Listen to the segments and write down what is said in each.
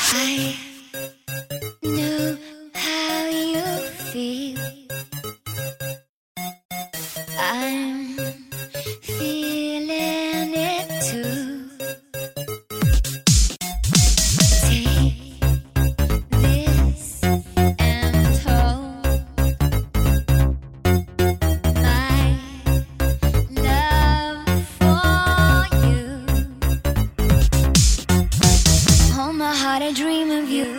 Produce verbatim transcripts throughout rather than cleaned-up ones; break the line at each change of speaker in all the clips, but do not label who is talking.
I know how you feel. I'm feeling it too. Take this and hold my love for you. Hold my heart, I dream of you.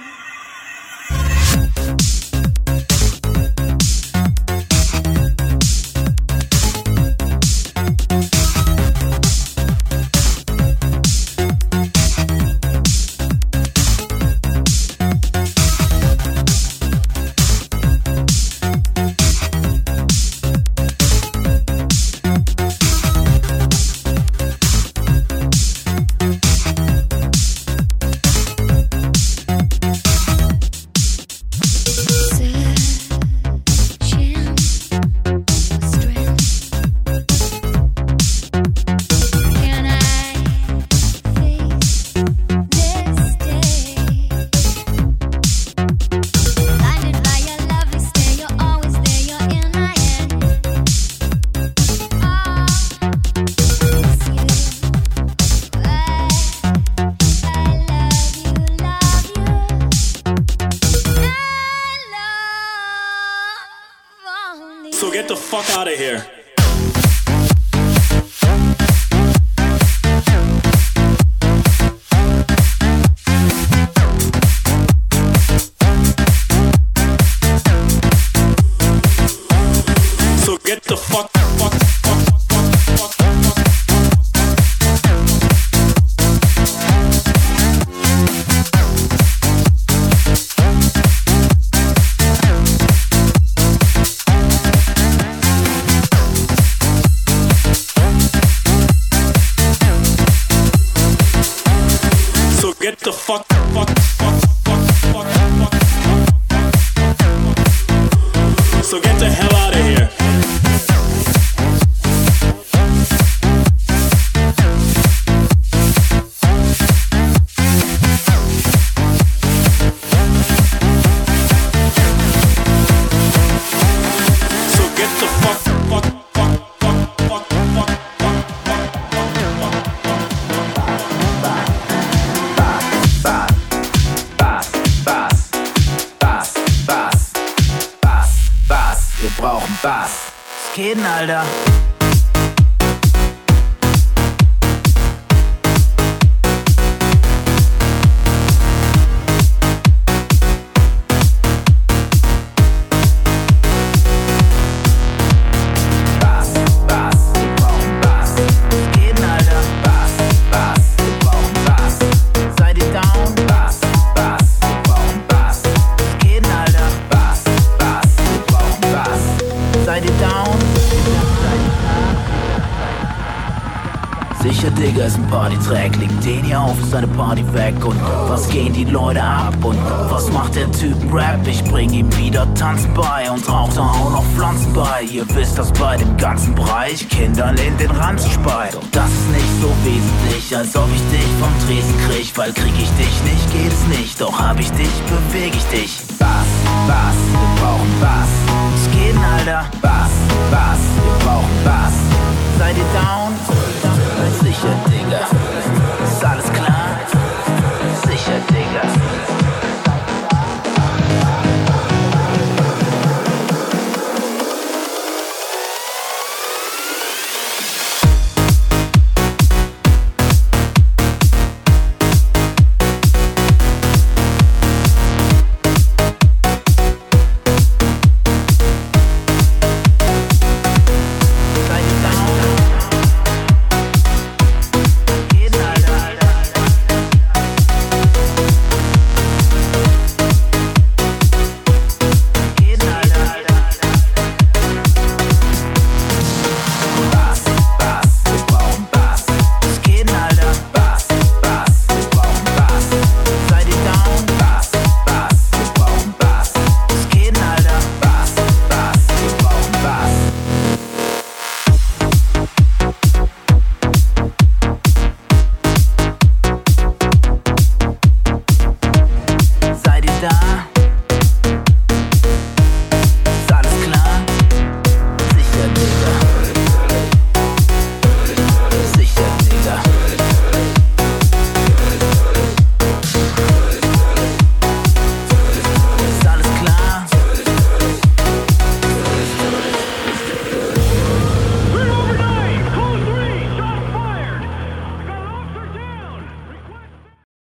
So get the fuck out of here. So get the fuck, fuck, fuck, fuck, fuck, fuck. Get the fuck, fuck, fuck, fuck, fuck, fuck, fuck. So get the hell out of here. So get the fuck, fuck, fuck, fuck, fuck, fuck,
Wir brauchen Bass. Was geht denn, Alter? Bass, Bass, wir brauchen Bass. Was geht denn, Alter? Bass, Bass, wir brauchen Bass. Seid ihr down? Bass, Bass, wir brauchen Bass. Was geht denn, Alter? Bass, Bass, wir brauchen Bass. Seid ihr down? Sicher, Digga, ist ein Partytrack. Legt den hier auf, ist eine Party weg. Und was gehen die Leute ab? Und was macht der Typ Rap? Ich bring ihm wieder Tanzen bei und rauch da auch noch Pflanzen bei. Ihr wisst, dass bei dem ganzen Bereich Kindern in den Ranzen speit. Doch das ist nicht so wesentlich, als ob ich dich vom Tresen krieg. Weil krieg ich dich nicht, geht es nicht. Doch hab ich dich, beweg ich dich. Bass, Bass, wir brauchen Bass. Was geht denn, Alter? Bass, Bass, wir brauchen Bass. Seid ihr down? Sicher, Digga.